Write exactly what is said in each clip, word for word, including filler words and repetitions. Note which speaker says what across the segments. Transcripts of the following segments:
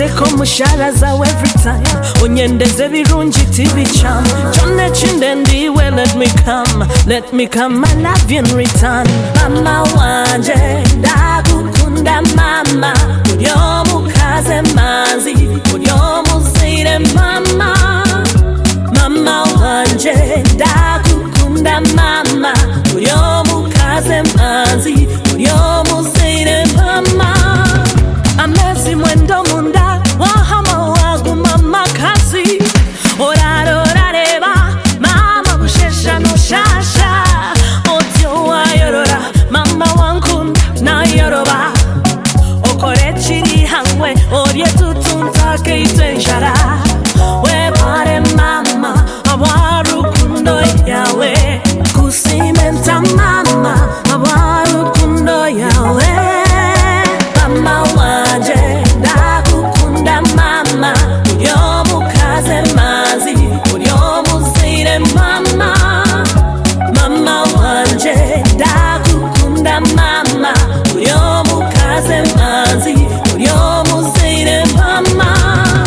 Speaker 1: Oranteko musharaza every time Unyendeze birungi tibicham Chone chinde ndiwe let me come Let me come I love you in return Mama wanje ndagukunda mama Uryo mukaze manzi Uryo muzire mama Mama wanje ndagukunda mama Uryo mukaze manzi Uryo muzire mama Amezi mwendo munda Wahama wagu mama kazi Oraro rareba Mama bushesha no shasha Otyo wa yorora Mama wankunda na yoroba Okore chiri hangwe Orye tutunta keite jara We pare mama Awarukundo yawe Kusimenta mama Awarukundo yawe Mama wanje ndagukunda mama Uryo mukaze mazi Uryo muzire mama Mama wanje ndagukunda mama Uryo mukaze mazi Uryo muzire mama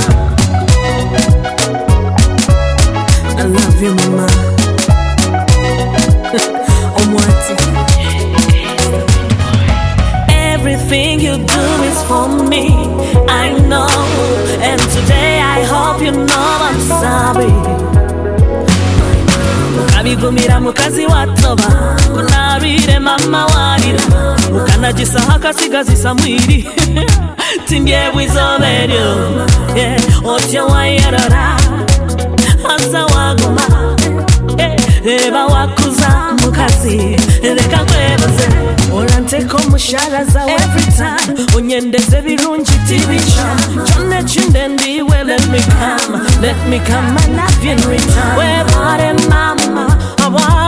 Speaker 1: I love you mama Omwati Everything you do is for me, I know. And today I hope you know I'm sorry. Ukabigumira mukazi watoba Kunabire mama warira Ukanajisa hakasigazi samwiri Timbye wizoberyo Yeah, otyo wayarara Asa waguma Eba wakuza mukazi Reka kwebaze Oranteko musharaza every time Unyendeze birungi tibicha Chone chinde ndiwe let me come Let me come I love you in return We pare mama Awa